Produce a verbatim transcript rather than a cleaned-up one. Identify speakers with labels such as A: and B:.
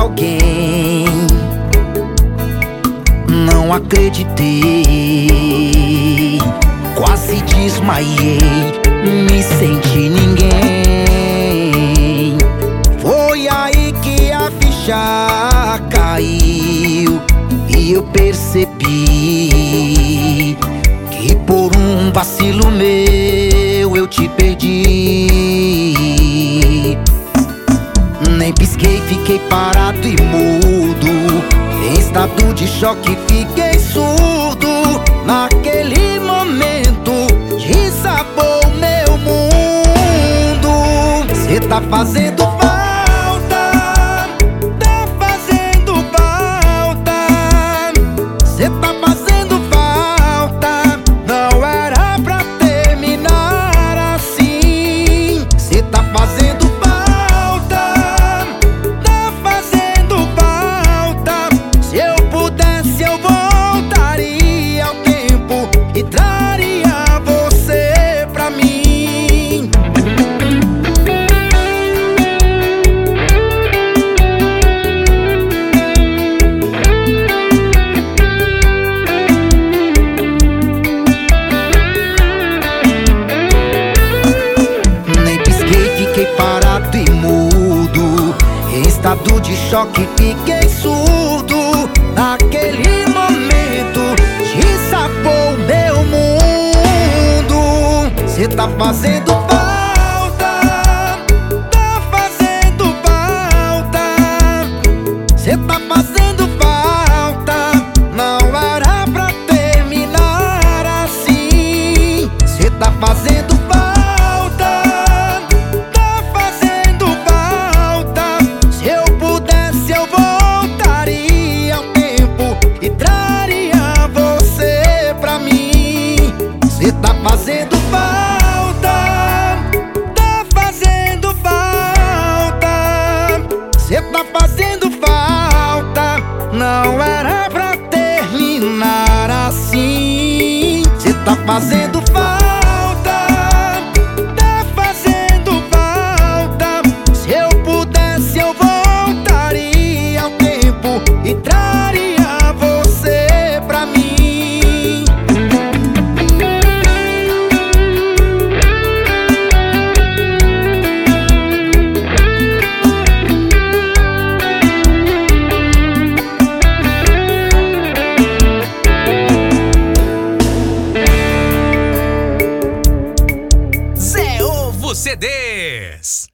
A: alguém. Não acreditei, quase desmaiei, me senti ninguém. Foi aí que a ficha caiu e eu percebi que por um vacilo meu eu te perdi. Nem pisquei, fiquei parado e mudo, em estado de choque fiquei surdo. Naquele momento desabou meu mundo. Cê tá fazendo falta, tá fazendo falta. Cê tá fazendo falta, não era pra terminar assim. Cê tá fazendo falta, tá fazendo falta. Se eu pudesse eu voltaria ao tempo e traria você pra mim. Nem pisquei, fiquei parado e mudo, em estado de choque fiquei surdo. Naquele momento desabou meu mundo. Cê tá fazendo falta, tá fazendo falta. Cê tá fazendo falta, não era pra terminar assim. Cê tá fazendo falta, tá fazendo falta. Se eu pudesse eu voltaria ao tempo e traria você pra mim. Cê tá fazendo falta, tá fazendo falta. Cê tá fazendo falta, não era pra terminar assim. Cê tá fazendo falta, tá fazendo falta. Se eu pudesse eu voltaria ao tempo e traria você pra mim.
B: Zé Ovo C Ds.